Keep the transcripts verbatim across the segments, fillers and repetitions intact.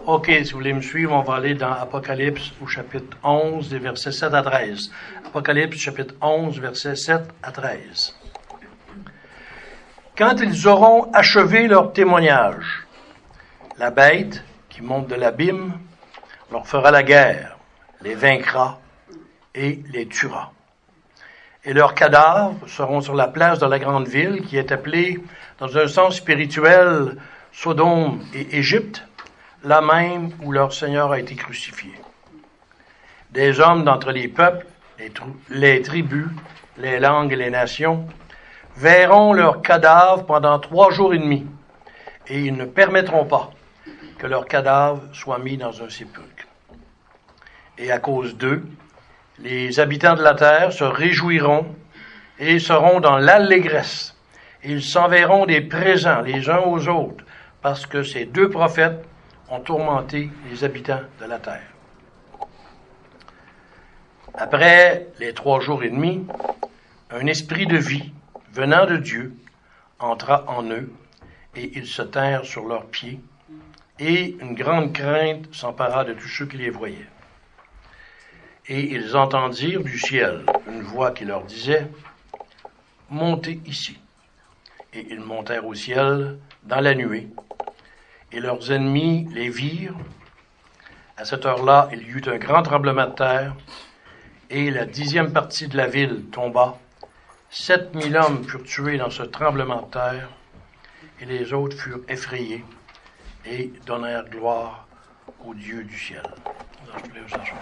OK, si vous voulez me suivre, on va aller dans Apocalypse au chapitre onze, des versets sept à treize. Apocalypse chapitre onze, versets sept à treize. Quand ils auront achevé leur témoignage, la bête qui monte de l'abîme leur fera la guerre, les vaincra et les tuera. Et leurs cadavres seront sur la place de la grande ville qui est appelée, dans un sens spirituel, Sodome et Égypte, là même où leur Seigneur a été crucifié. Des hommes d'entre les peuples, les, trou- les tribus, les langues et les nations verront leurs cadavres pendant trois jours et demi, et ils ne permettront pas que leurs cadavres soient mis dans un sépulcre. Et à cause d'eux, les habitants de la terre se réjouiront et seront dans l'allégresse. Ils s'enverront des présents les uns aux autres, parce que ces deux prophètes ont tourmenté les habitants de la terre. Après les trois jours et demi, un esprit de vie venant de Dieu entra en eux, et ils se tinrent sur leurs pieds, et une grande crainte s'empara de tous ceux qui les voyaient. Et ils entendirent du ciel une voix qui leur disait « Montez ici ». Et ils montèrent au ciel dans la nuée, et leurs ennemis les virent. À cette heure-là, il y eut un grand tremblement de terre, et la dixième partie de la ville tomba. Sept mille hommes furent tués dans ce tremblement de terre, et les autres furent effrayés et donnèrent gloire au Dieu du ciel. Alors, je voulais vous asseoir.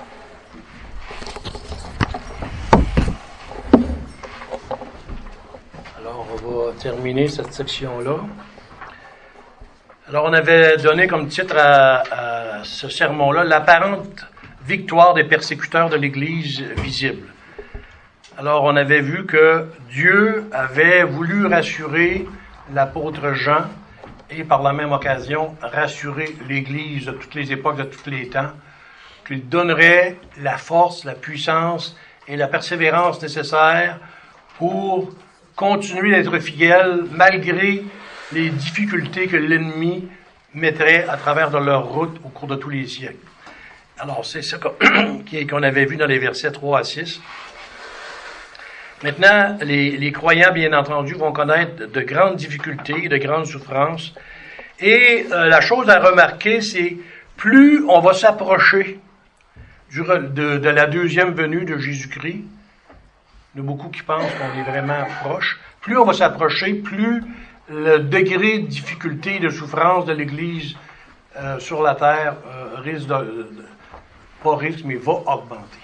Alors, on va terminer cette section-là. Alors, on avait donné comme titre à, à ce sermon-là « L'apparente victoire des persécuteurs de l'Église visible ». Alors, on avait vu que Dieu avait voulu rassurer l'apôtre Jean et, par la même occasion, rassurer l'Église de toutes les époques, de tous les temps, qu'il donnerait la force, la puissance et la persévérance nécessaires pour continuer d'être fidèles malgré les difficultés que l'ennemi mettrait à travers de leur route au cours de tous les siècles. Alors, c'est ça qu'on avait vu dans les versets trois à six. Maintenant, les, les croyants, bien entendu, vont connaître de grandes difficultés, de grandes souffrances. Et euh, la chose à remarquer, c'est plus on va s'approcher du, de, de la deuxième venue de Jésus-Christ, il y a beaucoup qui pensent qu'on est vraiment proche, plus on va s'approcher, plus le degré de difficulté et de souffrance de l'Église euh, sur la terre euh, risque de, de, pas risque, mais va augmenter.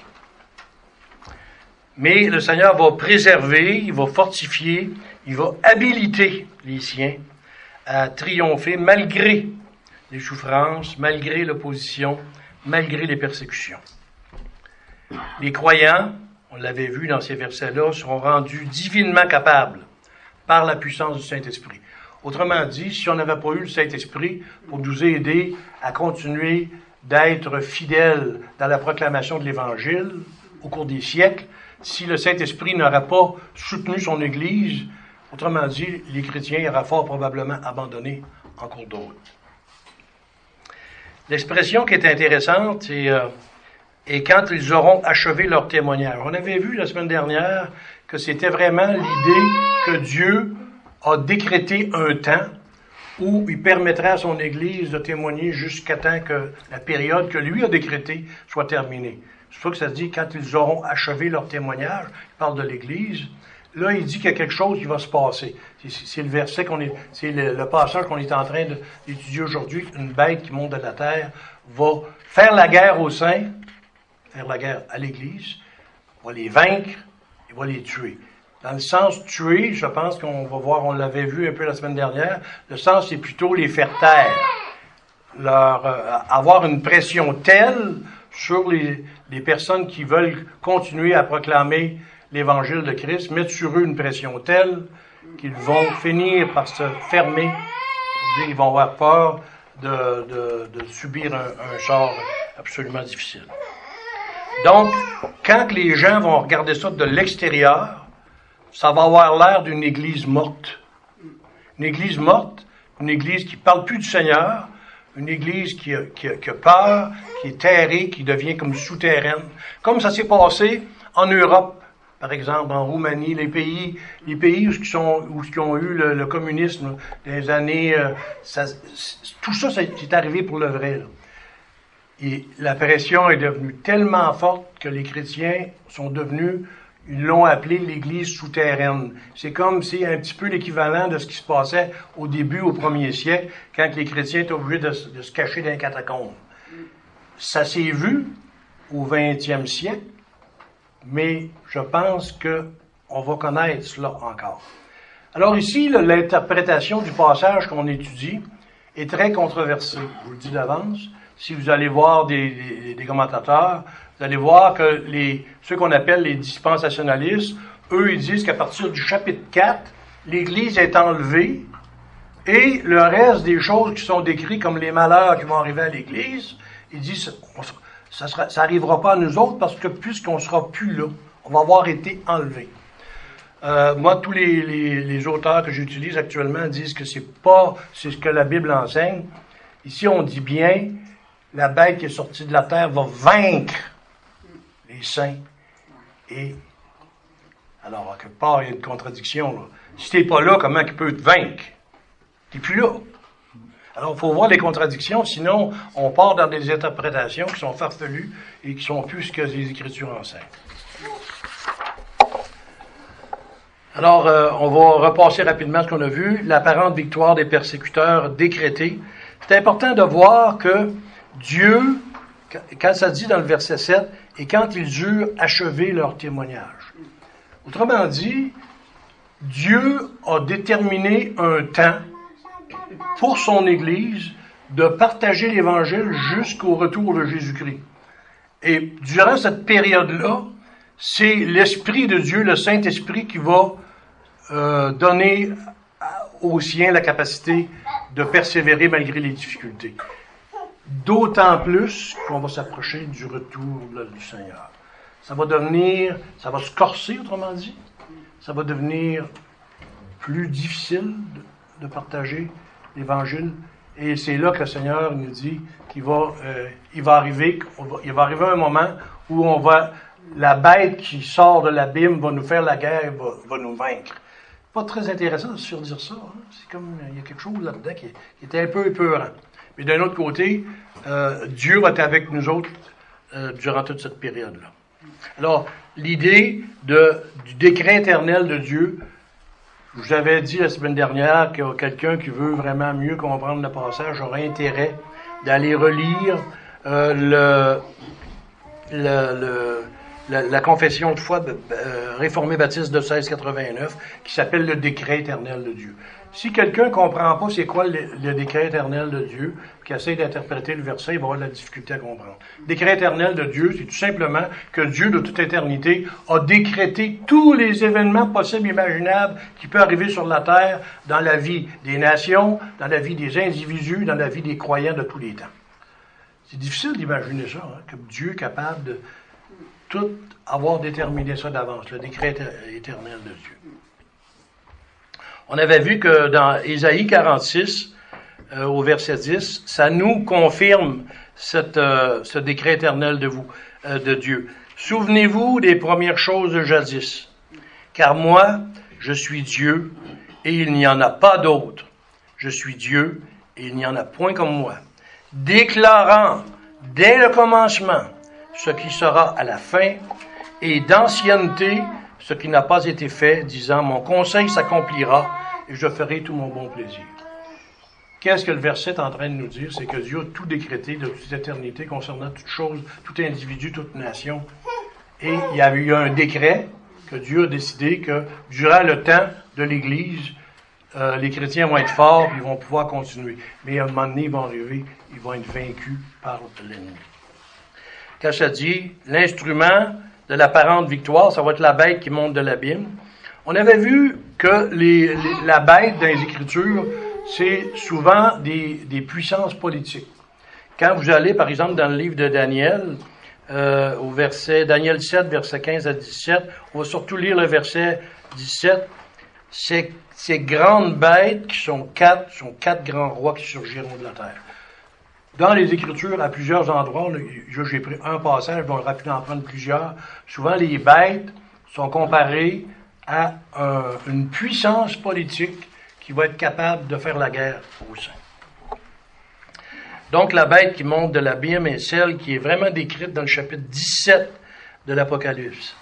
Mais le Seigneur va préserver, il va fortifier, il va habiliter les siens à triompher malgré les souffrances, malgré l'opposition, malgré les persécutions. Les croyants, on l'avait vu dans ces versets-là, seront rendus divinement capables par la puissance du Saint-Esprit. Autrement dit, si on n'avait pas eu le Saint-Esprit pour nous aider à continuer d'être fidèles dans la proclamation de l'Évangile au cours des siècles, si le Saint-Esprit n'aurait pas soutenu son Église, autrement dit, les chrétiens auraient fort probablement abandonné en cours de route. L'expression qui est intéressante, c'est euh, « et quand ils auront achevé leur témoignage ». On avait vu la semaine dernière que c'était vraiment l'idée que Dieu a décrété un temps où il permettrait à son Église de témoigner jusqu'à temps que la période que lui a décrétée soit terminée. C'est pour ça que ça se dit « quand ils auront achevé leur témoignage », il parle de l'Église. Là, il dit qu'il y a quelque chose qui va se passer. C'est, c'est le verset qu'on est, c'est le, le passage qu'on est en train de, d'étudier aujourd'hui. Une bête qui monte de la terre va faire la guerre aux saints, faire la guerre à l'Église, va les vaincre et va les tuer. Dans le sens tuer, je pense qu'on va voir, on l'avait vu un peu la semaine dernière, le sens c'est plutôt les faire taire, leur euh, avoir une pression telle sur les, les personnes qui veulent continuer à proclamer l'Évangile de Christ, mettre sur eux une pression telle qu'ils vont finir par se fermer, ils vont avoir peur de, de, de subir un, un sort absolument difficile. Donc, quand les gens vont regarder ça de l'extérieur, ça va avoir l'air d'une église morte. Une église morte, une église qui ne parle plus du Seigneur, Une Église qui a, qui a, qui a peur, qui est terrée, qui devient comme souterraine. Comme ça s'est passé en Europe, par exemple, en Roumanie, les pays, les pays où ils sont, où ils ont eu le, le communisme, dans les années, euh, ça, tout ça, c'est arrivé pour le vrai, là. Et la pression est devenue tellement forte que les chrétiens sont devenus, ils l'ont appelé l'Église souterraine. C'est comme si un petit peu l'équivalent de ce qui se passait au début, au premier siècle, quand les chrétiens étaient obligés de, de se cacher dans les catacombes. Ça s'est vu au vingtième siècle, mais je pense qu'on va connaître cela encore. Alors ici, l'interprétation du passage qu'on étudie est très controversée, je vous le dis d'avance. Si vous allez voir des, des, des commentateurs, vous allez voir que les, ceux qu'on appelle les dispensationalistes, eux, ils disent qu'à partir du chapitre quatre, l'Église est enlevée et le reste des choses qui sont décrites comme les malheurs qui vont arriver à l'Église, ils disent ça sera, ça n'arrivera pas à nous autres parce que puisqu'on ne sera plus là, on va avoir été enlevé. Euh, moi, tous les, les, les auteurs que j'utilise actuellement disent que c'est pas c'est ce que la Bible enseigne. Ici, on dit bien la bête qui est sortie de la terre va vaincre les saints. Et, alors, à quelque part, il y a une contradiction, là. Si t'es pas là, comment il peut te vaincre? T'es plus là. Alors, il faut voir les contradictions, sinon, on part dans des interprétations qui sont farfelues et qui sont plus ce que les Écritures enseignent. Alors, euh, on va repasser rapidement ce qu'on a vu. L'apparente victoire des persécuteurs décrétée. C'est important de voir que Dieu, quand ça dit dans le verset sept, et quand ils eurent achevé leur témoignage. Autrement dit, Dieu a déterminé un temps pour son Église de partager l'Évangile jusqu'au retour de Jésus-Christ. Et durant cette période-là, c'est l'Esprit de Dieu, le Saint-Esprit, qui va euh, donner aux siens la capacité de persévérer malgré les difficultés. D'autant plus qu'on va s'approcher du retour là, du Seigneur. Ça va devenir, ça va se corser, autrement dit. Ça va devenir plus difficile de, de partager l'Évangile. Et c'est là que le Seigneur nous dit qu'il va, euh, il va arriver, va, il va arriver un moment où on va, la bête qui sort de l'abîme va nous faire la guerre, va, va nous vaincre. Pas très intéressant de se faire dire ça. Hein? C'est comme, il y a quelque chose là-dedans qui, qui était un peu épeurant. Mais d'un autre côté, euh, Dieu va être avec nous autres euh, durant toute cette période-là. Alors, l'idée de, du décret éternel de Dieu, je vous avais dit la semaine dernière que quelqu'un qui veut vraiment mieux comprendre le passage aurait intérêt d'aller relire euh, le, le, le, la, la confession de foi euh, réformée baptiste de seize quatre-vingt-neuf qui s'appelle le décret éternel de Dieu. Si quelqu'un ne comprend pas c'est quoi le, le décret éternel de Dieu, qui essaie d'interpréter le verset, il va avoir de la difficulté à comprendre. Le décret éternel de Dieu, c'est tout simplement que Dieu, de toute éternité, a décrété tous les événements possibles et imaginables qui peuvent arriver sur la terre dans la vie des nations, dans la vie des individus, dans la vie des croyants de tous les temps. C'est difficile d'imaginer ça, hein, que Dieu est capable de tout avoir déterminé ça d'avance, le décret éternel de Dieu. On avait vu que dans Ésaïe quarante-six, euh, au verset dix, ça nous confirme cette, euh, ce décret éternel de vous, euh, de Dieu. Souvenez-vous des premières choses de jadis, car moi, je suis Dieu, et il n'y en a pas d'autre. Je suis Dieu, et il n'y en a point comme moi. Déclarant, dès le commencement, ce qui sera à la fin, et d'ancienneté, ce qui n'a pas été fait, disant, mon conseil s'accomplira et je ferai tout mon bon plaisir. Qu'est-ce que le verset est en train de nous dire? C'est que Dieu a tout décrété de toute éternité concernant toute chose, tout individu, toute nation. Et il y a eu un décret que Dieu a décidé que durant le temps de l'Église, euh, les chrétiens vont être forts et ils vont pouvoir continuer. Mais à un moment donné, ils vont arriver, ils vont être vaincus par l'ennemi. Quand ça dit, l'instrument de l'apparente victoire, ça va être la bête qui monte de l'abîme. On avait vu que les, les, la bête dans les Écritures, c'est souvent des, des puissances politiques. Quand vous allez, par exemple, dans le livre de Daniel, euh, au verset Daniel sept, verset quinze à dix-sept, on va surtout lire le verset dix-sept. Ces, ces grandes bêtes qui sont quatre, sont quatre grands rois qui surgiront de la terre. Dans les Écritures, à plusieurs endroits, j'ai pris un passage, on aurait pu en prendre plusieurs. Souvent, les bêtes sont comparées à un, une puissance politique qui va être capable de faire la guerre aux saints. Donc, la bête qui monte de l'abîme est celle qui est vraiment décrite dans le chapitre dix-sept de l'Apocalypse.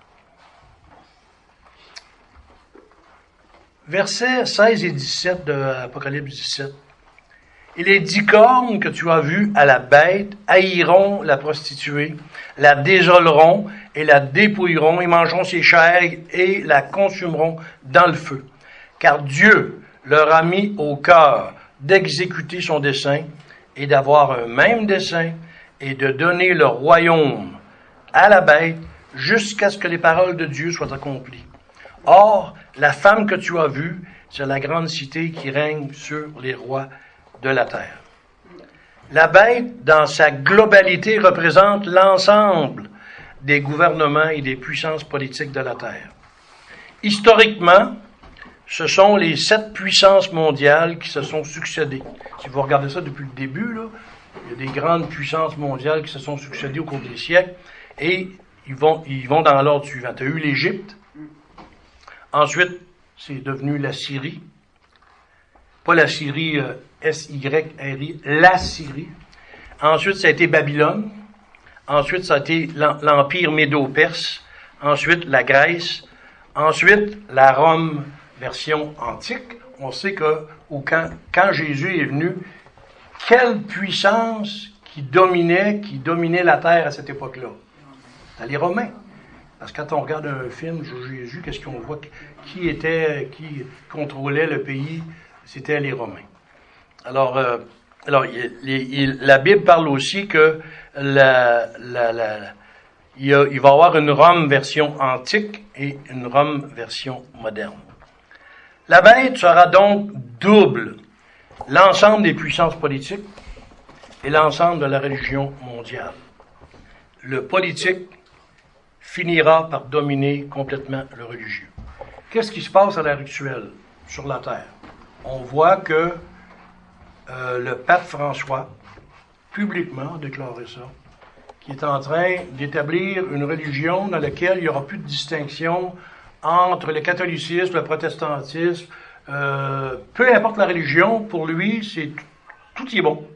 Versets seize et dix-sept de l'Apocalypse dix-sept. Et les dix cornes que tu as vues à la bête haïront la prostituée, la désoleront et la dépouilleront, et mangeront ses chairs et la consumeront dans le feu. Car Dieu leur a mis au cœur d'exécuter son dessein et d'avoir un même dessein et de donner le royaume à la bête jusqu'à ce que les paroles de Dieu soient accomplies. Or, la femme que tu as vue, c'est la grande cité qui règne sur les rois de la terre. La bête, dans sa globalité, représente l'ensemble des gouvernements et des puissances politiques de la terre. Historiquement, ce sont les sept puissances mondiales qui se sont succédées. Si vous regardez ça depuis le début, là, il y a des grandes puissances mondiales qui se sont succédées au cours des siècles, et ils vont, ils vont dans l'ordre suivant. Tu as eu l'Égypte, ensuite, c'est devenu la Syrie, pas la Syrie euh, S Y R I, la Syrie. Ensuite, ça a été Babylone. Ensuite, ça a été l'Empire médo-perse. Ensuite, la Grèce. Ensuite, la Rome, version antique. On sait que au, quand, quand Jésus est venu, quelle puissance qui dominait, qui dominait la terre à cette époque-là? C'était les Romains. Parce que quand on regarde un film sur Jésus, qu'est-ce qu'on voit? Qui était, qui contrôlait le pays? C'était les Romains. Alors, euh, alors il, il, la Bible parle aussi que la, la, la, il, y a, il va y avoir une Rome version antique et une Rome version moderne. La bête sera donc double, l'ensemble des puissances politiques et l'ensemble de la religion mondiale. Le politique finira par dominer complètement le religieux. Qu'est-ce qui se passe à l'heure actuelle sur la terre? On voit que euh, le pape François, publiquement, a déclaré ça, qui est en train d'établir une religion dans laquelle il n'y aura plus de distinction entre le catholicisme, le protestantisme, euh, peu importe la religion, pour lui, c'est tout y est bon.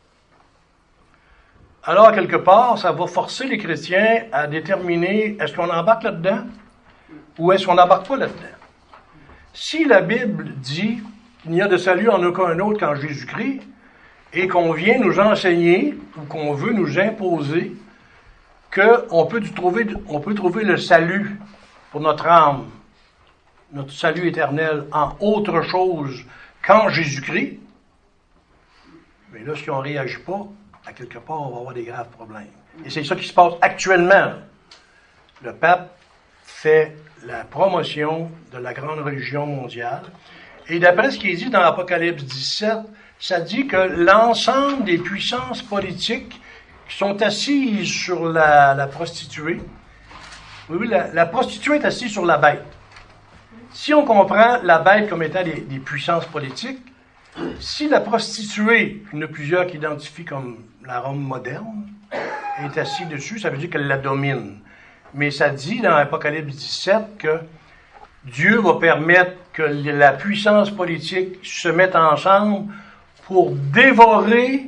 Alors, quelque part, ça va forcer les chrétiens à déterminer est-ce qu'on embarque là-dedans ou est-ce qu'on n'embarque pas là-dedans. Si la Bible dit qu'il n'y a de salut en aucun autre qu'en Jésus-Christ et qu'on vient nous enseigner ou qu'on veut nous imposer qu'on peut trouver, on peut trouver le salut pour notre âme, notre salut éternel en autre chose qu'en Jésus-Christ, mais là, si on ne réagit pas, à quelque part, on va avoir des graves problèmes. Et c'est ça qui se passe actuellement. Le pape fait la promotion de la grande religion mondiale. Et d'après ce qui est dit dans l'Apocalypse dix-sept, ça dit que l'ensemble des puissances politiques qui sont assises sur la, la prostituée, oui, la, la prostituée est assise sur la bête. Si on comprend la bête comme étant des, des puissances politiques, si la prostituée, il y en a plusieurs qui identifient comme la Rome moderne, est assise dessus, ça veut dire qu'elle la domine. Mais ça dit dans l'Apocalypse dix-sept que Dieu va permettre que la puissance politique se mette ensemble pour dévorer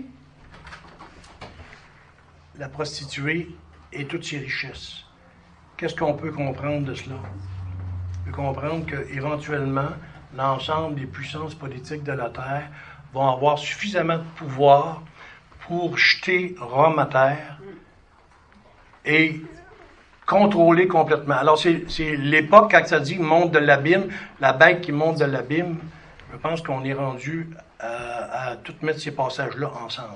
la prostituée et toutes ses richesses. Qu'est-ce qu'on peut comprendre de cela? On peut comprendre qu'éventuellement, l'ensemble des puissances politiques de la terre vont avoir suffisamment de pouvoir pour jeter Rome à terre et contrôler complètement. Alors, c'est, c'est l'époque, quand ça dit « monte de l'abîme », la bête qui monte de l'abîme, je pense qu'on est rendu à, à tout mettre ces passages-là ensemble.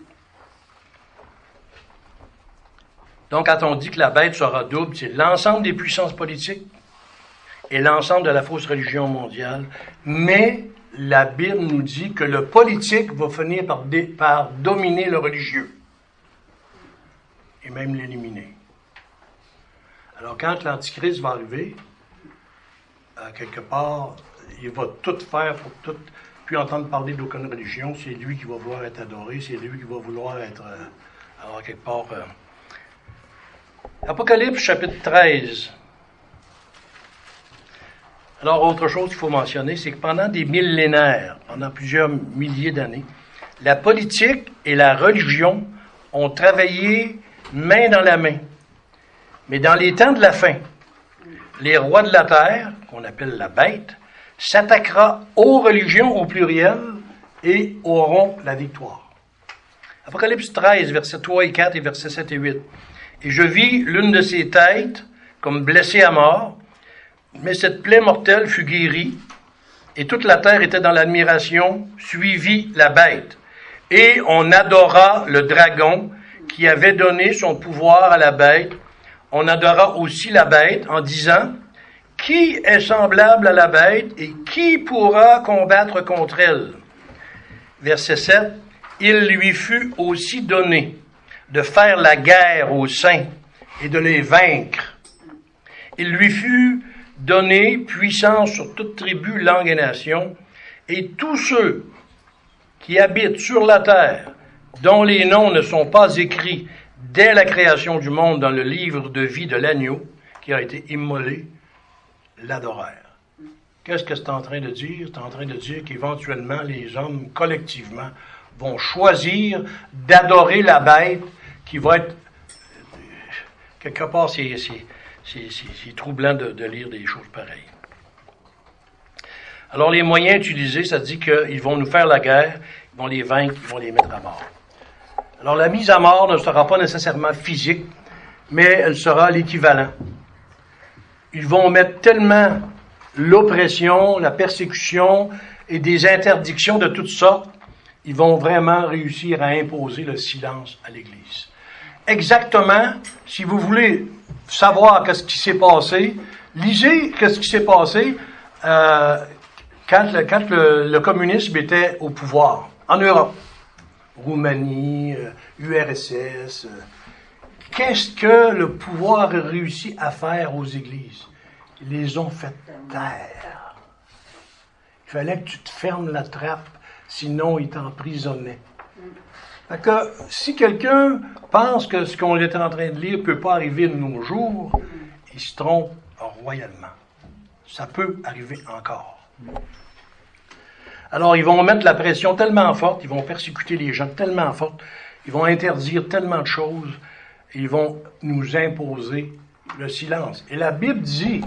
Donc, quand on dit que la bête sera double, c'est l'ensemble des puissances politiques et l'ensemble de la fausse religion mondiale, mais la Bible nous dit que le politique va finir par, dé, par dominer le religieux et même l'éliminer. Alors, quand l'Antichrist va arriver, à quelque part, il va tout faire pour tout plus entendre parler d'aucune religion. C'est lui qui va vouloir être adoré, c'est lui qui va vouloir être, euh, alors quelque part... Euh... Apocalypse, chapitre treize. Alors, autre chose qu'il faut mentionner, c'est que pendant des millénaires, pendant plusieurs milliers d'années, la politique et la religion ont travaillé main dans la main. Mais dans les temps de la fin, les rois de la terre, qu'on appelle la bête, s'attaquera aux religions au pluriel et auront la victoire. Apocalypse treize, versets trois et quatre et versets sept et huit. Et je vis l'une de ses têtes comme blessée à mort, mais cette plaie mortelle fut guérie, et toute la terre était dans l'admiration, suivit la bête. Et on adora le dragon qui avait donné son pouvoir à la bête. On adora aussi la bête en disant, « Qui est semblable à la bête et qui pourra combattre contre elle? » Verset sept. « Il lui fut aussi donné de faire la guerre aux saints et de les vaincre. Il lui fut donné puissance sur toute tribu, langue et nation, et tous ceux qui habitent sur la terre, dont les noms ne sont pas écrits dès la création du monde dans le livre de vie de l'agneau qui a été immolé, l'adorèrent. » Qu'est-ce que c'est en train de dire? C'est en train de dire qu'éventuellement, les hommes, collectivement, vont choisir d'adorer la bête qui va être... Quelque part, c'est, c'est, c'est, c'est, c'est troublant de, de lire des choses pareilles. Alors, les moyens utilisés, ça dit qu'ils vont nous faire la guerre, ils vont les vaincre, ils vont les mettre à mort. Alors, la mise à mort ne sera pas nécessairement physique, mais elle sera l'équivalent. Ils vont mettre tellement l'oppression, la persécution et des interdictions de toutes sortes, ils vont vraiment réussir à imposer le silence à l'Église. Exactement, si vous voulez savoir qu'est-ce qui s'est passé, lisez qu'est-ce qui s'est passé euh, quand, le, quand le, le communisme était au pouvoir en Europe. Roumanie, euh, U R S S. Euh, qu'est-ce que le pouvoir a réussi à faire aux églises? Ils les ont fait taire. Il fallait que tu te fermes la trappe, sinon ils t'emprisonnaient. Fait que si quelqu'un pense que ce qu'on est en train de lire ne peut pas arriver de nos jours, il se trompe royalement. Ça peut arriver encore. Alors, ils vont mettre la pression tellement forte, ils vont persécuter les gens tellement forte, ils vont interdire tellement de choses, ils vont nous imposer le silence. Et la Bible dit,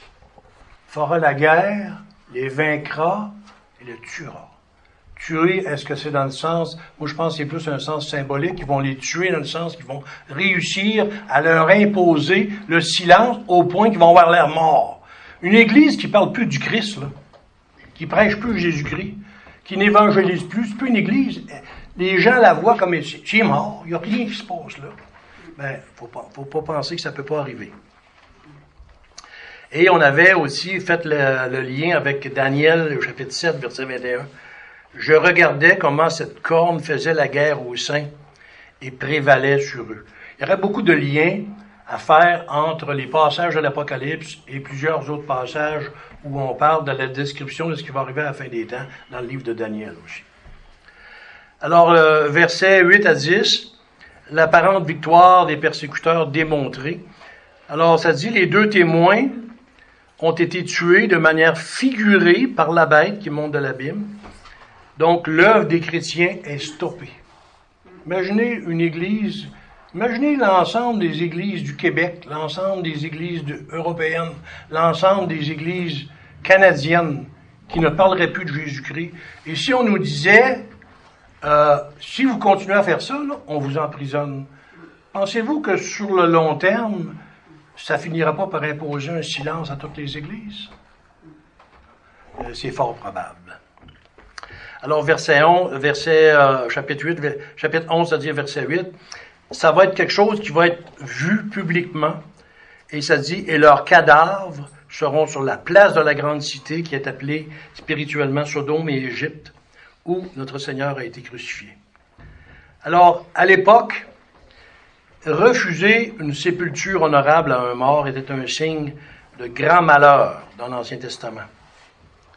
fera la guerre, les vaincra et les tuera. Tuer, est-ce que c'est dans le sens, moi je pense que c'est plus un sens symbolique, ils vont les tuer dans le sens qu'ils vont réussir à leur imposer le silence au point qu'ils vont avoir l'air morts. Une église qui parle plus du Christ, là, qui prêche plus Jésus-Christ, qui n'évangélise plus, c'est plus une église. Les gens la voient comme, c'est mort, il n'y a rien qui se passe là. Ben, faut pas, faut pas penser que ça peut pas arriver. Et on avait aussi fait le, le lien avec Daniel, au chapitre sept, verset vingt et un. Je regardais comment cette corne faisait la guerre aux saints et prévalait sur eux. Il y aurait beaucoup de liens à faire entre les passages de l'Apocalypse et plusieurs autres passages où on parle de la description de ce qui va arriver à la fin des temps dans le livre de Daniel aussi. Alors, euh, versets huit à dix, l'apparente victoire des persécuteurs démontrée. Alors, ça dit, les deux témoins ont été tués de manière figurée par la bête qui monte de l'abîme. Donc, l'œuvre des chrétiens est stoppée. Imaginez une église, imaginez l'ensemble des églises du Québec, l'ensemble des églises de, européennes, l'ensemble des églises canadiennes qui ne parleraient plus de Jésus-Christ. Et si on nous disait, euh, si vous continuez à faire ça, là, on vous emprisonne. Pensez-vous que sur le long terme, ça finira pas par imposer un silence à toutes les églises? Euh, c'est fort probable. Alors, verset onze, verset, euh, chapitre huit, chapitre onze, c'est-à-dire verset huit, ça va être quelque chose qui va être vu publiquement. Et ça dit, et leurs cadavres seront sur la place de la grande cité qui est appelée spirituellement Sodome et Égypte, où notre Seigneur a été crucifié. Alors, à l'époque, refuser une sépulture honorable à un mort était un signe de grand malheur dans l'Ancien Testament.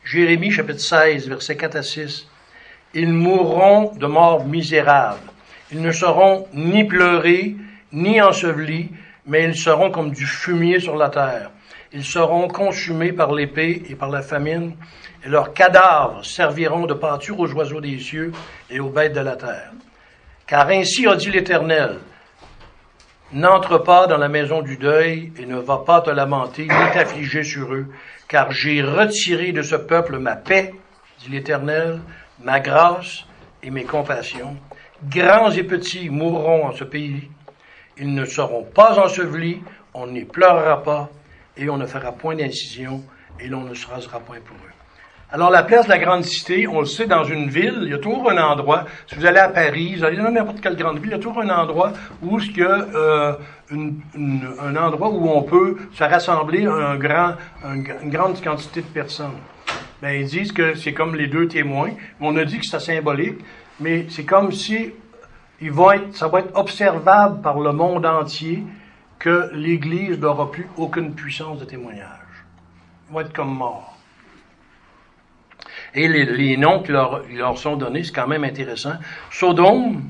Jérémie chapitre seize, versets quatre à six. Ils mourront de mort misérable. Ils ne seront ni pleurés, ni ensevelis, mais ils seront comme du fumier sur la terre. Ils seront consumés par l'épée et par la famine, et leurs cadavres serviront de pâture aux oiseaux des cieux et aux bêtes de la terre. Car ainsi a dit l'Éternel, n'entre pas dans la maison du deuil et ne va pas te lamenter ni t'affliger sur eux, car j'ai retiré de ce peuple ma paix, dit l'Éternel, ma grâce et mes compassions. Grands et petits mourront en ce pays. Ils ne seront pas ensevelis, on n'y pleurera pas, et on ne fera point d'incision, et l'on ne se rasera point pour eux. Alors, la place de la grande cité, on le sait, dans une ville, il y a toujours un endroit, si vous allez à Paris, vous allez dans n'importe quelle grande ville, il y a toujours un endroit où il y a euh, une, une, un endroit où on peut se rassembler un grand, un, une grande quantité de personnes. Ben, ils disent que c'est comme les deux témoins. On a dit que c'est symbolique, mais c'est comme si ils vont être, ça va être observable par le monde entier que l'Église n'aura plus aucune puissance de témoignage. Ils vont être comme morts. Et les, les noms qui leur, qui leur sont donnés, c'est quand même intéressant. Sodome,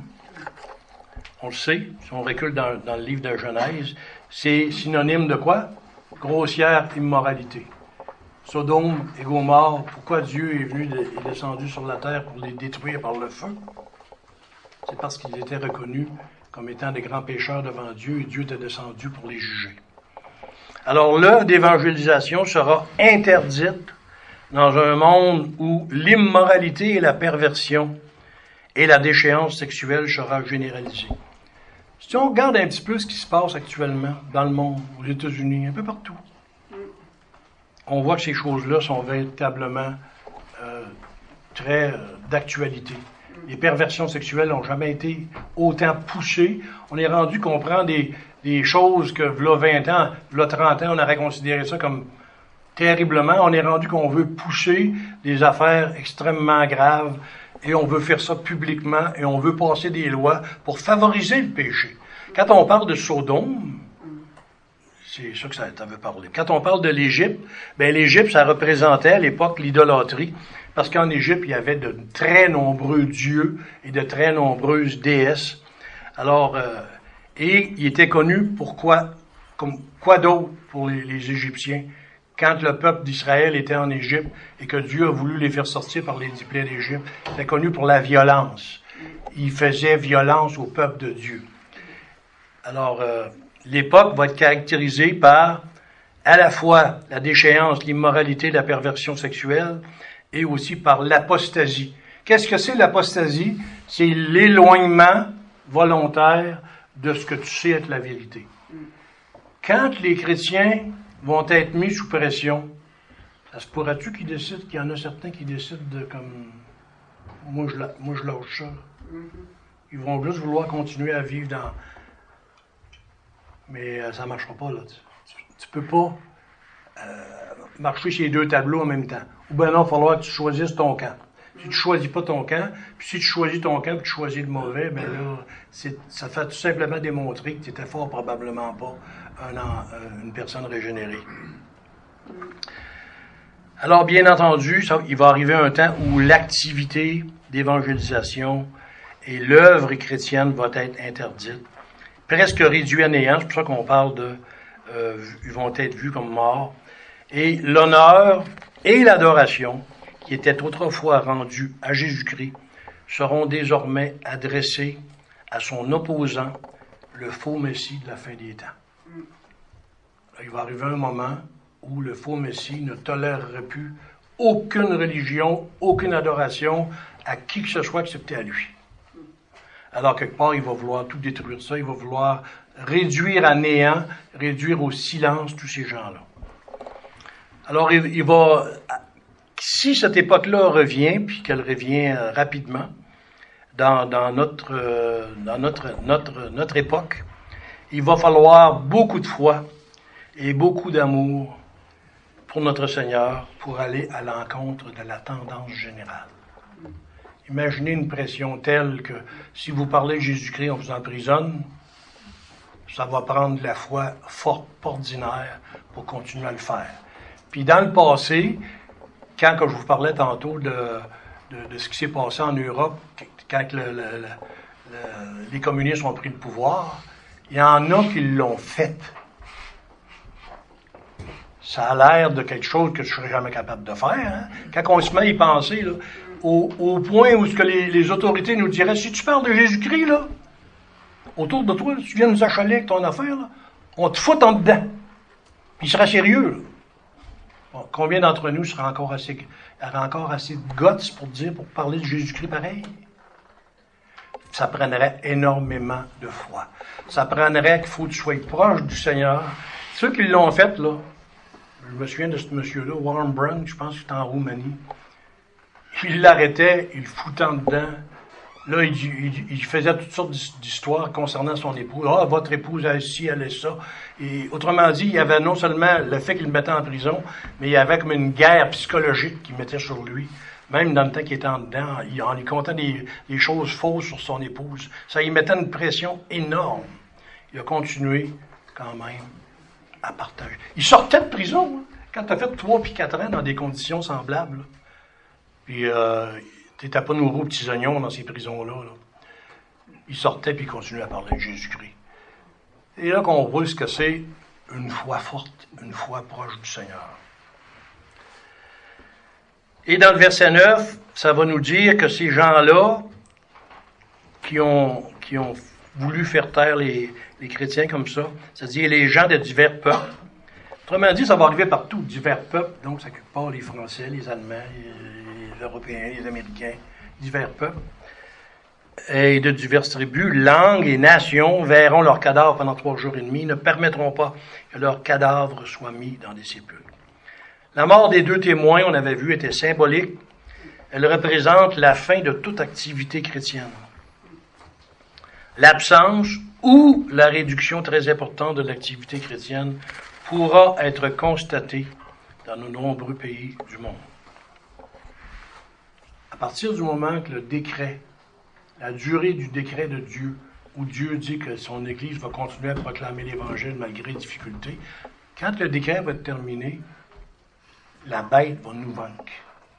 on le sait, si on recule dans, dans le livre de Genèse, c'est synonyme de quoi? Grossière immoralité. Sodome et Gomorrhe, pourquoi Dieu est venu de, est descendu sur la terre pour les détruire par le feu? C'est parce qu'ils étaient reconnus comme étant des grands pécheurs devant Dieu et Dieu était descendu pour les juger. Alors l'œuvre d'évangélisation sera interdite dans un monde où l'immoralité et la perversion et la déchéance sexuelle sera généralisée. Si on regarde un petit peu ce qui se passe actuellement dans le monde, aux États-Unis, un peu partout, on voit que ces choses-là sont véritablement euh, très euh, d'actualité. Les perversions sexuelles n'ont jamais été autant poussées. On est rendu qu'on prend des, des choses que, v'là vingt ans, v'là trente ans, on aurait considéré ça comme terriblement. On est rendu qu'on veut pousser des affaires extrêmement graves et on veut faire ça publiquement et on veut passer des lois pour favoriser le péché. Quand on parle de Sodome, c'est ça que ça veut parler. Quand on parle de l'Égypte, ben l'Égypte, ça représentait à l'époque l'idolâtrie, parce qu'en Égypte, il y avait de très nombreux dieux et de très nombreuses déesses. Alors, euh, et il était connu pour quoi, comme quoi d'autre pour les, les Égyptiens? Quand le peuple d'Israël était en Égypte et que Dieu a voulu les faire sortir par les dix plaies d'Égypte, c'était connu pour la violence. Il faisait violence au peuple de Dieu. Alors, euh, l'époque va être caractérisée par à la fois la déchéance, l'immoralité, la perversion sexuelle et aussi par l'apostasie. Qu'est-ce que c'est l'apostasie? C'est l'éloignement volontaire de ce que tu sais être la vérité. Quand les chrétiens vont être mis sous pression, ça se pourra-tu qu'ils décident qu'il y en a certains qui décident de comme moi je, la, moi je lâche ça. Ils vont juste vouloir continuer à vivre dans... Mais euh, ça ne marchera pas, là. Tu ne peux pas euh, marcher sur les deux tableaux en même temps. Ou bien non, il va falloir que tu choisisses ton camp. Si tu ne choisis pas ton camp, puis si tu choisis ton camp, puis tu choisis le mauvais, bien là, c'est, ça fait tout simplement démontrer que tu n'étais fort probablement pas un, un, une personne régénérée. Alors, bien entendu, ça, il va arriver un temps où l'activité d'évangélisation et l'œuvre chrétienne va être interdite, presque réduite à néant. C'est pour ça qu'on parle de euh, ils vont être vus comme morts. Et l'honneur et l'adoration qui étaient autrefois rendus à Jésus-Christ seront désormais adressés à son opposant, le faux Messie de la fin des temps. Il va arriver un moment où le faux Messie ne tolérerait plus aucune religion, aucune adoration à qui que ce soit excepté à lui. Alors, quelque part, il va vouloir tout détruire ça, il va vouloir réduire à néant, réduire au silence tous ces gens-là. Alors, il, il va, si cette époque-là revient, puis qu'elle revient rapidement, dans, dans, notre, dans notre, notre, notre époque, il va falloir beaucoup de foi et beaucoup d'amour pour notre Seigneur pour aller à l'encontre de la tendance générale. Imaginez une pression telle que si vous parlez de Jésus-Christ, on vous emprisonne, ça va prendre de la foi forte, ordinaire, pour continuer à le faire. Puis dans le passé, quand que je vous parlais tantôt de, de, de ce qui s'est passé en Europe, quand le, le, le, le, les communistes ont pris le pouvoir, il y en a qui l'ont fait. Ça a l'air de quelque chose que je ne serais jamais capable de faire. Hein? Quand on se met à y penser, là, au, au point où ce que les, les autorités nous diraient, si tu parles de Jésus-Christ, là, autour de toi, tu viens nous achaler avec ton affaire, là, on te fout en dedans. Puis il sera sérieux. Là. Bon, combien d'entre nous seraient encore assez, auraient encore assez de guts pour dire, pour parler de Jésus-Christ pareil? Ça prendrait énormément de foi. Ça prendrait qu'il faut que tu sois proche du Seigneur. Ceux qui l'ont fait, là, je me souviens de ce monsieur-là, Warren Brown, je pense qu'il était en Roumanie. Il l'arrêtait, il le foutait en dedans. Là, il, il, il faisait toutes sortes d'histoires concernant son épouse. Ah, votre épouse a ci, elle est ça. Et autrement dit, il y avait non seulement le fait qu'il le mettait en prison, mais il y avait comme une guerre psychologique qu'il mettait sur lui. Même dans le temps qu'il était en dedans, il, en lui comptait des, des choses fausses sur son épouse. Ça lui mettait une pression énorme. Il a continué quand même à partager. Il sortait de prison, hein, quand tu as fait trois puis quatre ans dans des conditions semblables. Là. Puis, euh, tu n'étais pas nouveau petits oignons dans ces prisons-là. Là. Il sortait puis il continuait à parler de Jésus-Christ. Et là qu'on voit ce que c'est une foi forte, une foi proche du Seigneur. Et dans le verset neuf, ça va nous dire que ces gens-là qui ont, qui ont voulu faire taire les, les chrétiens comme ça, c'est-à-dire les gens de divers peuples. Autrement dit, ça va arriver partout, divers peuples, donc ça n'occupe pas les Français, les Allemands, les, les Européens, les Américains, divers peuples, et de diverses tribus, langues et nations verront leurs cadavres pendant trois jours et demi, ne permettront pas que leurs cadavres soient mis dans des sépulcres. La mort des deux témoins, on avait vu, était symbolique. Elle représente la fin de toute activité chrétienne. L'absence ou la réduction très importante de l'activité chrétienne pourra être constatée dans de nombreux pays du monde. À partir du moment que le décret, la durée du décret de Dieu, où Dieu dit que son Église va continuer à proclamer l'Évangile malgré les difficultés, quand le décret va être terminé, la bête va nous vaincre.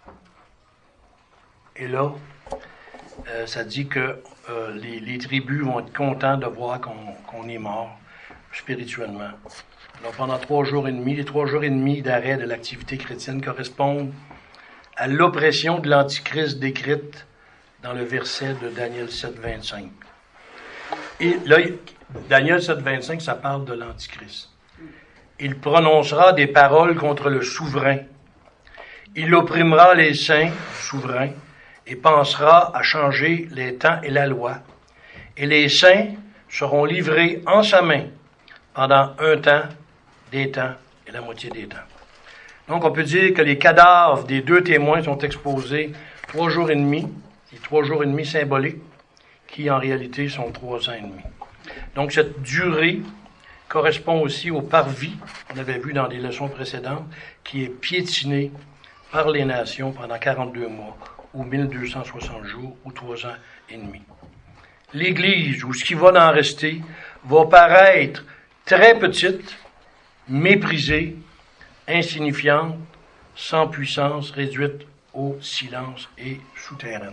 Et là, euh, ça dit que euh, les, les tribus vont être contents de voir qu'on, qu'on est mort spirituellement. Alors pendant trois jours et demi, les trois jours et demi d'arrêt de l'activité chrétienne correspondent à l'oppression de l'Antichrist décrite dans le verset de Daniel sept, vingt-cinq. Et là, Daniel sept, vingt-cinq, ça parle de l'Antichrist. Il prononcera des paroles contre le souverain. Il opprimera les saints, souverains, et pensera à changer les temps et la loi. Et les saints seront livrés en sa main pendant un temps, des temps et la moitié des temps. Donc, on peut dire que les cadavres des deux témoins sont exposés trois jours et demi, les trois jours et demi symboliques, qui en réalité sont trois ans et demi. Donc, cette durée correspond aussi au parvis, on avait vu dans les leçons précédentes, qui est piétiné par les nations pendant quarante-deux mois, ou mille deux cent soixante jours, ou trois ans et demi. L'Église, ou ce qui va en rester, va paraître très petite, méprisée, insignifiante, sans puissance, réduite au silence et souterraine.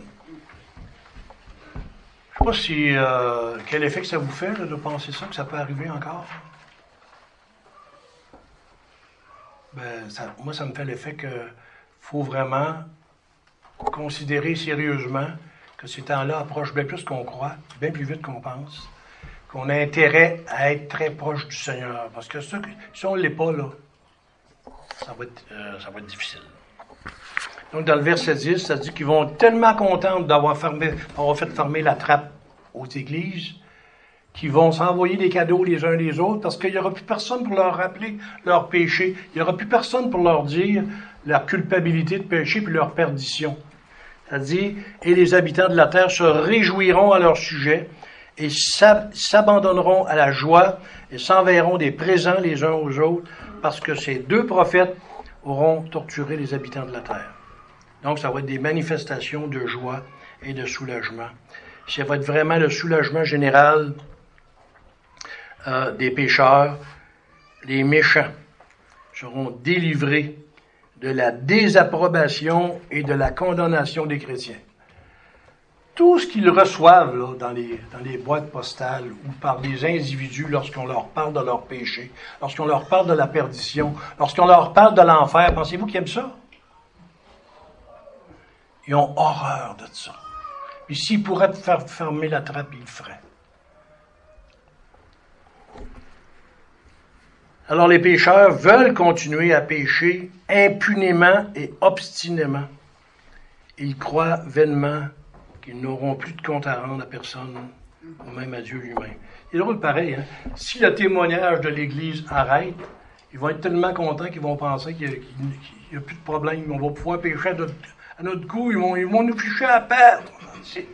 Je ne sais pas si, euh, quel effet que ça vous fait là, de penser ça, que ça peut arriver encore. Ben, ça, moi, ça me fait l'effet qu'il faut vraiment considérer sérieusement que ces temps-là approchent bien plus qu'on croit, bien plus vite qu'on pense, qu'on a intérêt à être très proche du Seigneur. Parce que ça, si on ne l'est pas, là, ça va être, euh, ça va être difficile. Donc, dans le verset dix, ça dit qu'ils vont être tellement contents d'avoir fermé, d'avoir fait fermer la trappe aux églises, qu'ils vont s'envoyer des cadeaux les uns les autres, parce qu'il n'y aura plus personne pour leur rappeler leur péché. Il n'y aura plus personne pour leur dire leur culpabilité de péché puis leur perdition. C'est-à-dire, et les habitants de la terre se réjouiront à leur sujet et s'abandonneront à la joie et s'enverront des présents les uns aux autres, parce que ces deux prophètes auront torturé les habitants de la terre. Donc, ça va être des manifestations de joie et de soulagement. Ça va être vraiment le soulagement général euh, des pécheurs. Les méchants seront délivrés de la désapprobation et de la condamnation des chrétiens. Tout ce qu'ils reçoivent là, dans, les, dans les boîtes postales ou par des individus lorsqu'on leur parle de leur péché, lorsqu'on leur parle de la perdition, lorsqu'on leur parle de l'enfer, pensez-vous qu'ils aiment ça? Ils ont horreur de ça. Puis s'ils pourraient faire fermer la trappe, ils le feraient. Alors les pécheurs veulent continuer à pécher impunément et obstinément. Ils croient vainement qu'ils n'auront plus de compte à rendre à personne, ou même à Dieu lui-même. C'est drôle pareil, hein? Si le témoignage de l'Église arrête, ils vont être tellement contents qu'ils vont penser qu'il n'y a, a plus de problème. On va pouvoir pécher à notre, à notre goût, ils vont, ils vont nous ficher à perdre. C'est...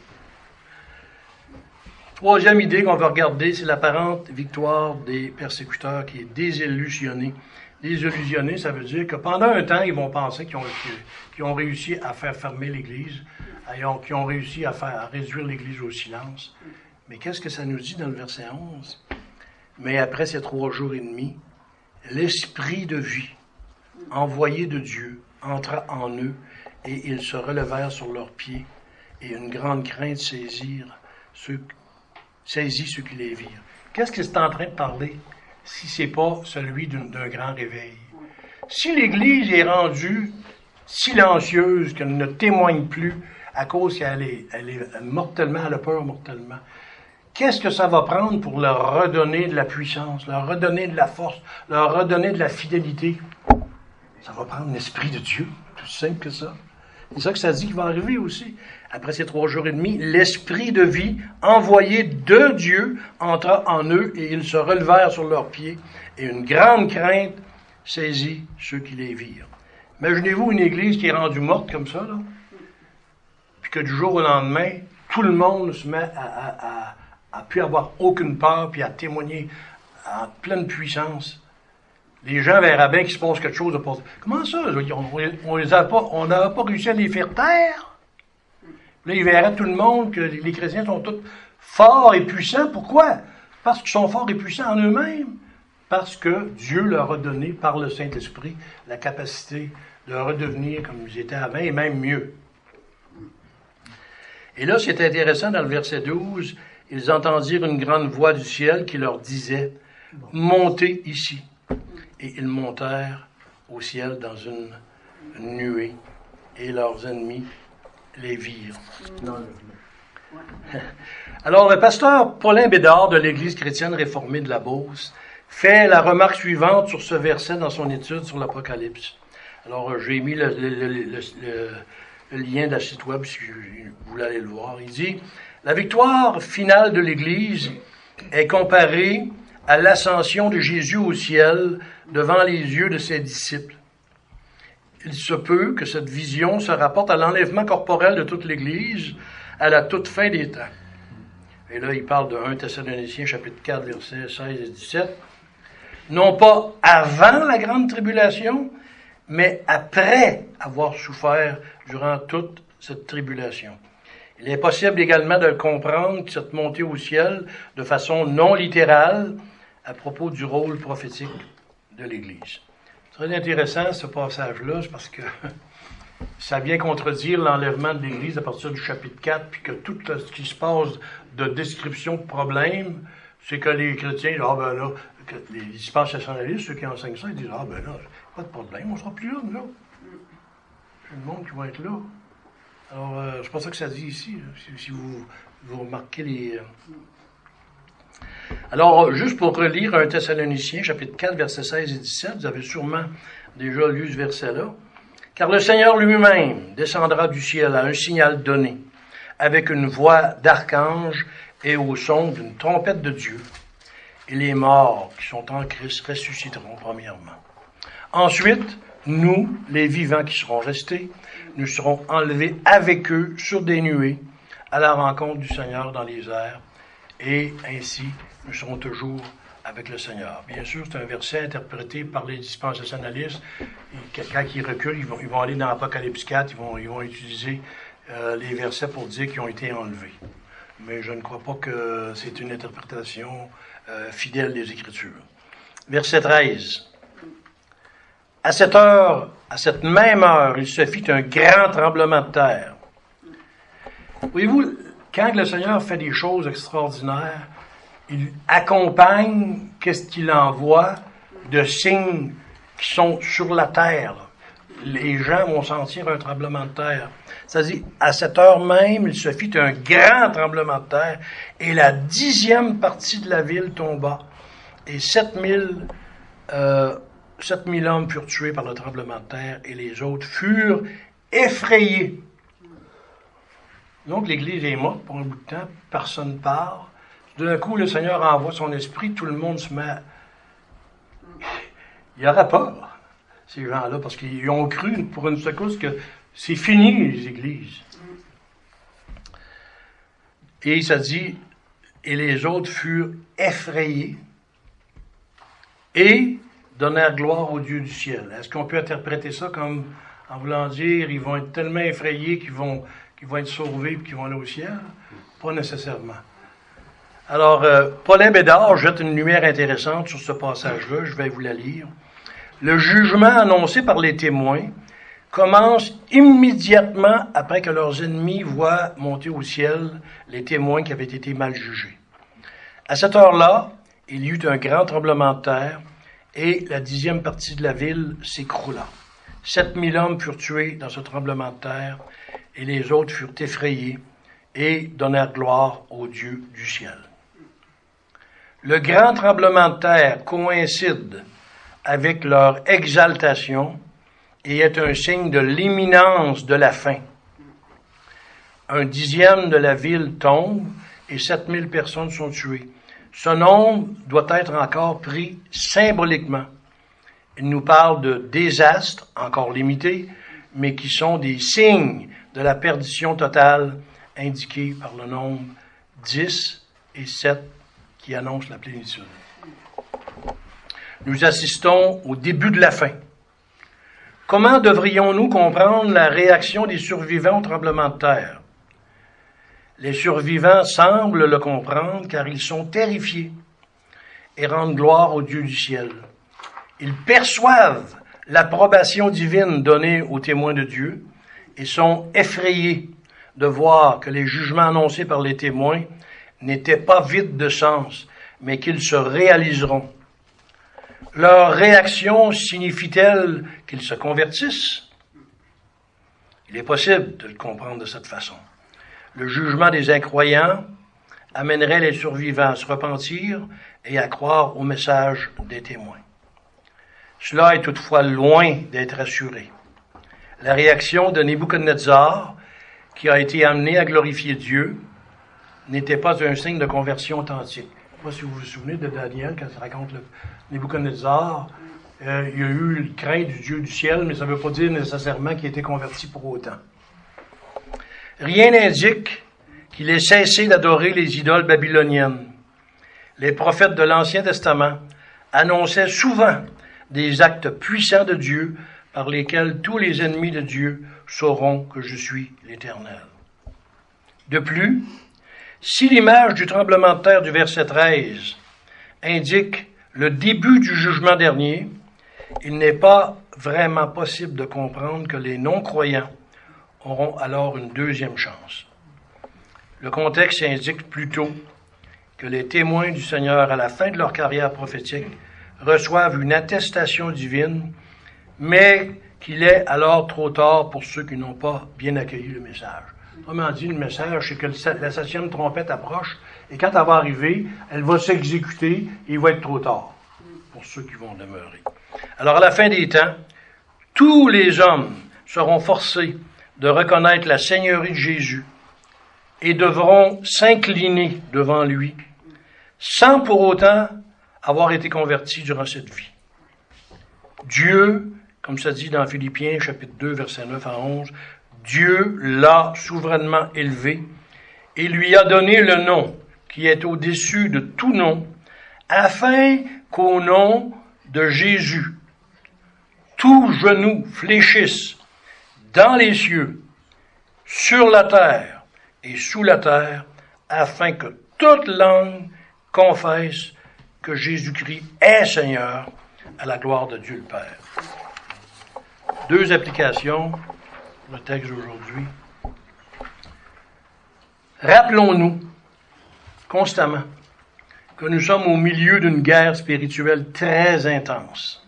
Troisième idée qu'on va regarder, c'est l'apparente victoire des persécuteurs qui est désillusionnée. Désillusionné, ça veut dire que pendant un temps, ils vont penser qu'ils ont, qu'ils ont réussi à faire fermer l'Église, qu'ils ont réussi à, faire, à réduire l'Église au silence. Mais qu'est-ce que ça nous dit dans le verset onze? Mais après ces trois jours et demi, l'esprit de vie, envoyé de Dieu, entra en eux, et ils se relevèrent sur leurs pieds, et une grande crainte saisit ceux, saisit ceux qui les virent. Qu'est-ce que c'est en train de parler si ce n'est pas celui d'un, d'un grand réveil? Si l'Église est rendue silencieuse, qu'elle ne témoigne plus à cause qu'elle est, elle est mortellement, elle a peur mortellement, qu'est-ce que ça va prendre pour leur redonner de la puissance, leur redonner de la force, leur redonner de la fidélité? Ça va prendre l'Esprit de Dieu, tout simple que ça. C'est ça que ça dit qui va arriver aussi. Après ces trois jours et demi, l'Esprit de vie, envoyé de Dieu, entra en eux et ils se relevèrent sur leurs pieds et une grande crainte saisit ceux qui les virent. Imaginez-vous une église qui est rendue morte comme ça, là, puis que du jour au lendemain, tout le monde se met à, à, à, à plus avoir aucune peur puis à témoigner en pleine puissance. Les gens verraient bien qu'il se passe quelque chose de pas. Comment ça? On les a pas, on n'a pas réussi à les faire taire. Là, ils verraient tout le monde que les chrétiens sont tous forts et puissants. Pourquoi? Parce qu'ils sont forts et puissants en eux-mêmes. Parce que Dieu leur a donné, par le Saint-Esprit, la capacité de redevenir comme ils étaient avant, et même mieux. Et là, c'est intéressant, dans le verset douze, ils entendirent une grande voix du ciel qui leur disait « Montez ici ». Et ils montèrent au ciel dans une, une nuée, et leurs ennemis les virent. Alors, le pasteur Paulin Bédard de l'Église chrétienne réformée de la Beauce fait la remarque suivante sur ce verset dans son étude sur l'Apocalypse. Alors, j'ai mis le, le, le, le, le, le lien de la site web si vous voulez aller le voir. Il dit « La victoire finale de l'Église est comparée à l'ascension de Jésus au ciel devant les yeux de ses disciples. Il se peut que cette vision se rapporte à l'enlèvement corporel de toute l'Église à la toute fin des temps. » Et là, il parle de premier Thessaloniciens, chapitre quatre, versets seize et dix-sept. Non pas avant la grande tribulation, mais après avoir souffert durant toute cette tribulation. Il est possible également de comprendre cette montée au ciel de façon non littérale à propos du rôle prophétique de l'Église. C'est très intéressant ce passage-là, c'est parce que ça vient contredire l'enlèvement de l'Église à partir du chapitre quatre, puis que tout ce qui se passe de description de problèmes, c'est que les chrétiens disent « Ah ben là », que les dispensationalistes, ceux qui enseignent ça, ils disent « Ah ben là, pas de problème, on sera plus là, nous là. Il y a le monde qui va être là. » Alors, euh, c'est pas ça que ça dit ici, là, si, si vous, vous remarquez les... Euh... Alors, juste pour relire premier Thessaloniciens, chapitre quatre, versets seize et dix-sept, vous avez sûrement déjà lu ce verset-là. « Car le Seigneur lui-même descendra du ciel à un signal donné, avec une voix d'archange et au son d'une trompette de Dieu. Et les morts qui sont en Christ ressusciteront premièrement. Ensuite, nous, les vivants qui seront restés, nous serons enlevés avec eux sur des nuées à la rencontre du Seigneur dans les airs. Et ainsi, nous serons toujours avec le Seigneur. » Bien sûr, c'est un verset interprété par les dispensationalistes. Et quand ils reculent, ils vont, ils vont aller dans Apocalypse quatre, ils vont, ils vont utiliser euh, les versets pour dire qu'ils ont été enlevés. Mais je ne crois pas que c'est une interprétation euh, fidèle des Écritures. Verset treize. À cette heure, à cette même heure, il se fit un grand tremblement de terre. Voyez-vous, quand le Seigneur fait des choses extraordinaires, il accompagne qu'est-ce qu'il envoie de signes qui sont sur la terre. Les gens vont sentir un tremblement de terre. C'est-à-dire, à cette heure même, il se fit un grand tremblement de terre et la dixième partie de la ville tomba. Et sept mille, euh, sept mille hommes furent tués par le tremblement de terre et les autres furent effrayés. Donc, l'Église est morte pour un bout de temps, personne ne parle. D'un coup, le Seigneur envoie son esprit, tout le monde se met. Il y aura peur, ces gens-là, parce qu'ils ont cru pour une secousse que c'est fini, les églises. Et ça dit, et les autres furent effrayés et donnèrent gloire au Dieu du ciel. Est-ce qu'on peut interpréter ça comme en voulant dire, ils vont être tellement effrayés qu'ils vont, qu'ils vont être sauvés et qu'ils vont aller au ciel? Pas nécessairement. Alors, euh, Paulin Bédard jette une lumière intéressante sur ce passage-là, je vais vous la lire. Le jugement annoncé par les témoins commence immédiatement après que leurs ennemis voient monter au ciel les témoins qui avaient été mal jugés. À cette heure-là, il y eut un grand tremblement de terre et la dixième partie de la ville s'écroula. Sept mille hommes furent tués dans ce tremblement de terre et les autres furent effrayés et donnèrent gloire au Dieu du ciel. Le grand tremblement de terre coïncide avec leur exaltation et est un signe de l'imminence de la fin. Un dixième de la ville tombe et sept mille personnes sont tuées. Ce nombre doit être encore pris symboliquement. Il nous parle de désastres encore limités, mais qui sont des signes de la perdition totale indiquée par le nombre dix et sept qui annonce la plénitude. Nous assistons au début de la fin. Comment devrions-nous comprendre la réaction des survivants au tremblement de terre? Les survivants semblent le comprendre car ils sont terrifiés et rendent gloire au Dieu du ciel. Ils perçoivent l'approbation divine donnée aux témoins de Dieu et sont effrayés de voir que les jugements annoncés par les témoins n'étaient pas vides de sens, mais qu'ils se réaliseront. Leur réaction signifie-t-elle qu'ils se convertissent? Il est possible de le comprendre de cette façon. Le jugement des incroyants amènerait les survivants à se repentir et à croire au message des témoins. Cela est toutefois loin d'être assuré. La réaction de Nebuchadnezzar, qui a été amené à glorifier Dieu, n'était pas un signe de conversion authentique. Je ne sais pas si vous vous souvenez de Daniel, quand il raconte le Nebuchadnezzar, euh, il y a eu le crainte du Dieu du ciel, mais ça ne veut pas dire nécessairement qu'il a été converti pour autant. Rien n'indique qu'il ait cessé d'adorer les idoles babyloniennes. Les prophètes de l'Ancien Testament annonçaient souvent des actes puissants de Dieu par lesquels tous les ennemis de Dieu sauront que je suis l'Éternel. De plus, si l'image du tremblement de terre du verset treize indique le début du jugement dernier, il n'est pas vraiment possible de comprendre que les non-croyants auront alors une deuxième chance. Le contexte indique plutôt que les témoins du Seigneur à la fin de leur carrière prophétique reçoivent une attestation divine, mais qu'il est alors trop tard pour ceux qui n'ont pas bien accueilli le message. Autrement dit, le message, c'est que la septième trompette approche, et quand elle va arriver, elle va s'exécuter, et il va être trop tard pour ceux qui vont demeurer. Alors, à la fin des temps, tous les hommes seront forcés de reconnaître la Seigneurie de Jésus et devront s'incliner devant lui, sans pour autant avoir été convertis durant cette vie. Dieu, comme ça dit dans Philippiens, chapitre deux, versets neuf à onze, Dieu l'a souverainement élevé et lui a donné le nom qui est au-dessus de tout nom, afin qu'au nom de Jésus, tout genou fléchisse dans les cieux, sur la terre et sous la terre, afin que toute langue confesse que Jésus-Christ est Seigneur, à la gloire de Dieu le Père. Deux applications pour le texte d'aujourd'hui. Rappelons-nous constamment que nous sommes au milieu d'une guerre spirituelle très intense.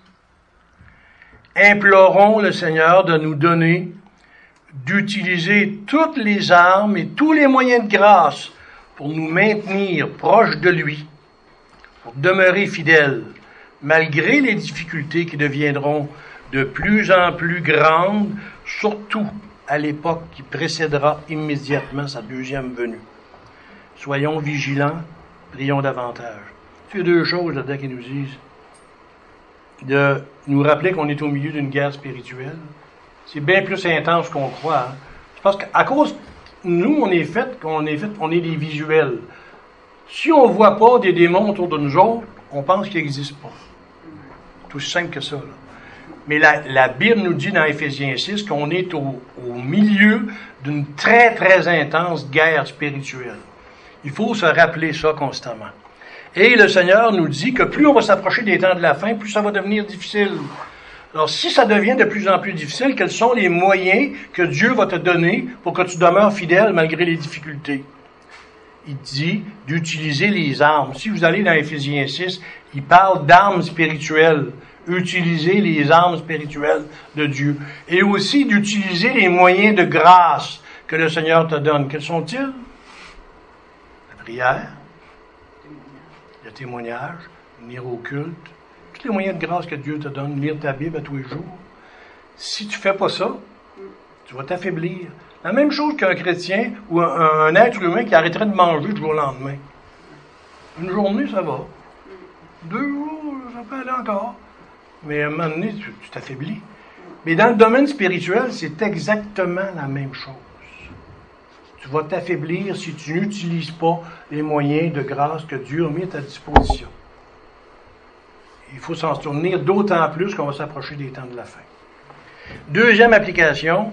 Implorons le Seigneur de nous donner d'utiliser toutes les armes et tous les moyens de grâce pour nous maintenir proches de lui, pour demeurer fidèles, malgré les difficultés qui deviendront de plus en plus grandes, surtout à l'époque qui précédera immédiatement sa deuxième venue. Soyons vigilants, prions davantage. Il y a deux choses là-dedans qui nous disent de nous rappeler qu'on est au milieu d'une guerre spirituelle. C'est bien plus intense qu'on croit. Hein? Parce qu'à cause, nous, on est fait, qu'on est fait, on est des visuels. Si on ne voit pas des démons autour de nous autres, on pense qu'ils n'existent pas. C'est aussi simple que ça. Là. Mais la, la Bible nous dit dans Éphésiens six qu'on est au, au milieu d'une très, très intense guerre spirituelle. Il faut se rappeler ça constamment. Et le Seigneur nous dit que plus on va s'approcher des temps de la fin, plus ça va devenir difficile. Alors, si ça devient de plus en plus difficile, quels sont les moyens que Dieu va te donner pour que tu demeures fidèle malgré les difficultés? Il dit d'utiliser les armes. Si vous allez dans Éphésiens six, il parle d'armes spirituelles. Utiliser les armes spirituelles de Dieu. Et aussi d'utiliser les moyens de grâce que le Seigneur te donne. Quels sont-ils? La prière, le témoignage, venir au culte, tous les moyens de grâce que Dieu te donne, lire ta Bible à tous les jours. Si tu ne fais pas ça, tu vas t'affaiblir. La même chose qu'un chrétien ou un, un être humain qui arrêterait de manger du jour au lendemain. Une journée, ça va. Deux jours, ça peut aller encore. Mais à un moment donné, tu, tu t'affaiblis. Mais dans le domaine spirituel, c'est exactement la même chose. Tu vas t'affaiblir si tu n'utilises pas les moyens de grâce que Dieu a mis à ta disposition. Il faut s'en souvenir d'autant plus qu'on va s'approcher des temps de la fin. Deuxième application,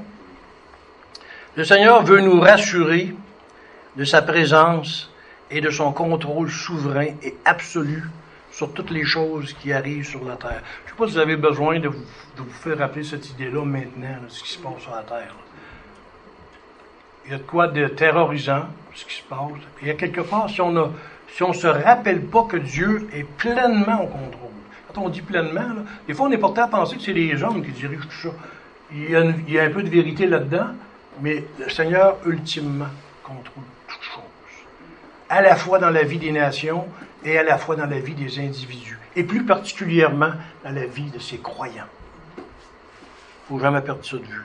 le Seigneur veut nous rassurer de sa présence et de son contrôle souverain et absolu sur toutes les choses qui arrivent sur la terre. Je ne sais pas si vous avez besoin de vous, de vous faire rappeler cette idée-là maintenant, là, ce qui se passe sur la terre. Là. Il y a de quoi de terrorisant, ce qui se passe. Et à quelque part, si on a, si on ne se rappelle pas que Dieu est pleinement au contrôle. Quand on dit pleinement, là, des fois on est porté à penser que c'est les hommes qui dirigent tout ça. Il y a, une, il y a un peu de vérité là-dedans, mais le Seigneur, ultimement, contrôle toutes choses. À la fois dans la vie des nations et à la fois dans la vie des individus. Et plus particulièrement dans la vie de ses croyants. Il ne faut jamais perdre ça de vue.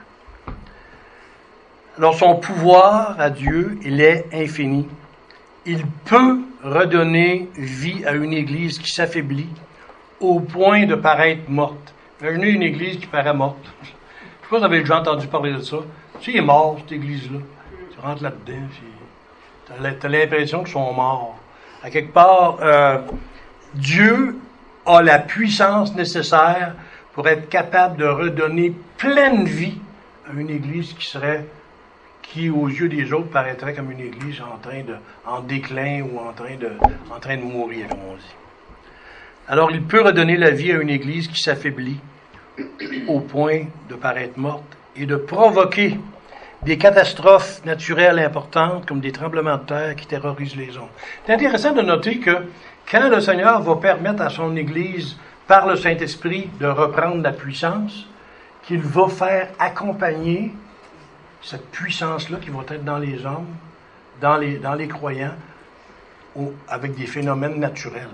Alors son pouvoir à Dieu, il est infini. Il peut redonner vie à une Église qui s'affaiblit au point de paraître morte. Imaginez une Église qui paraît morte. Je ne sais pas si vous avez déjà entendu parler de ça. Tu sais, il est mort, cette Église-là. Tu rentres là-dedans, tu as l'impression qu'ils sont morts. À quelque part, euh, Dieu a la puissance nécessaire pour être capable de redonner pleine vie à une Église qui serait, qui aux yeux des autres paraîtrait comme une Église en train de, en déclin ou en train de, en train de mourir, comme on dit. Alors, il peut redonner la vie à une Église qui s'affaiblit au point de paraître morte et de provoquer des catastrophes naturelles importantes comme des tremblements de terre qui terrorisent les hommes. C'est intéressant de noter que quand le Seigneur va permettre à son Église, par le Saint-Esprit, de reprendre la puissance, qu'il va faire accompagner cette puissance-là qui va être dans les hommes, dans les, dans les croyants, au, avec des phénomènes naturels.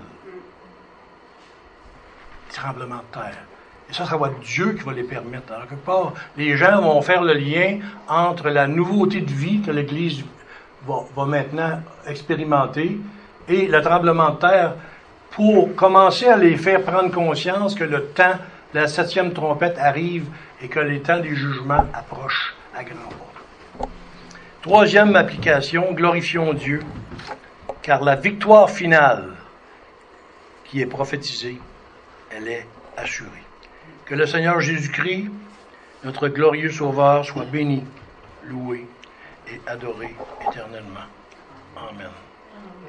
Des tremblements de terre. Et ça, ça va être Dieu qui va les permettre. Alors, quelque part, les gens vont faire le lien entre la nouveauté de vie que l'Église va, va maintenant expérimenter et le tremblement de terre pour commencer à les faire prendre conscience que le temps de la septième trompette arrive et que les temps des jugements approchent à grands pas. Troisième application, glorifions Dieu, car la victoire finale qui est prophétisée, elle est assurée. Que le Seigneur Jésus-Christ, notre glorieux Sauveur, soit béni, loué et adoré éternellement. Amen.